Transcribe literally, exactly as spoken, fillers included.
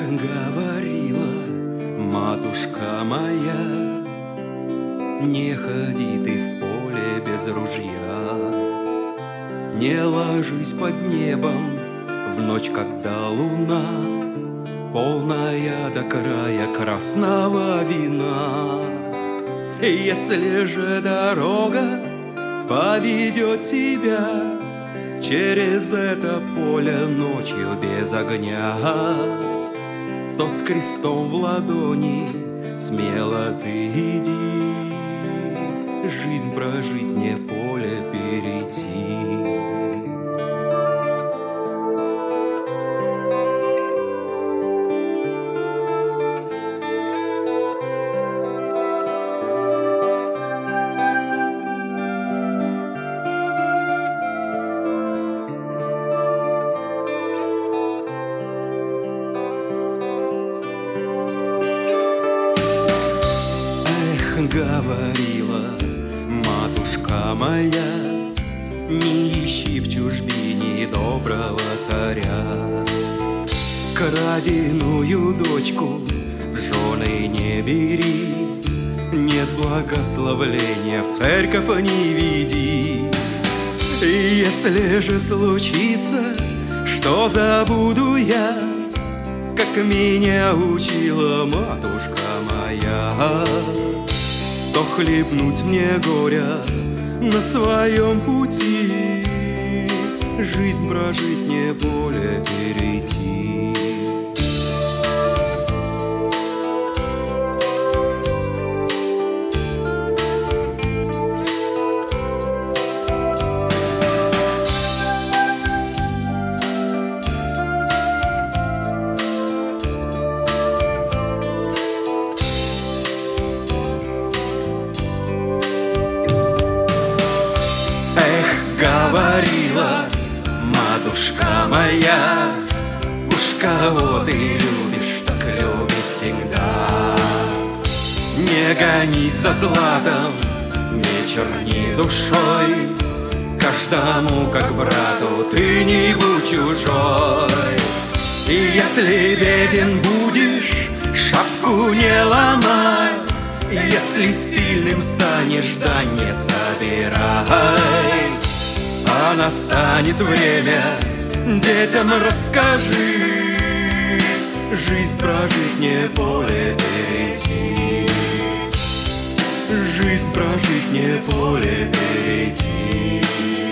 говорила матушка моя, не ходи ты в поле без ружья, не ложись под небом в ночь, когда луна полная до края красного вина. Если же дорога поведет тебя через это поле ночью без огня, то с крестом в ладони смело ты иди, жизнь прожить, не поле перейти. Говорила матушка моя, не ищи в чужбине доброго царя. Краденую дочку в жены не бери, нет благословления в церковь не веди. Если же случится, что забуду я, как меня учила матушка моя, то хлебнуть мне горя на своем пути, жизнь прожить, не поле перейти. Говорила матушка моя, уж кого ты любишь, так люби всегда. Не гонись за златом, не черни душой, каждому как брату ты не будь чужой. И если беден будешь, шапку не ломай, если сильным станешь, да не собирай. А настанет время, детям расскажи, жизнь прожить, не поле перейти, жизнь прожить, не поле перейти.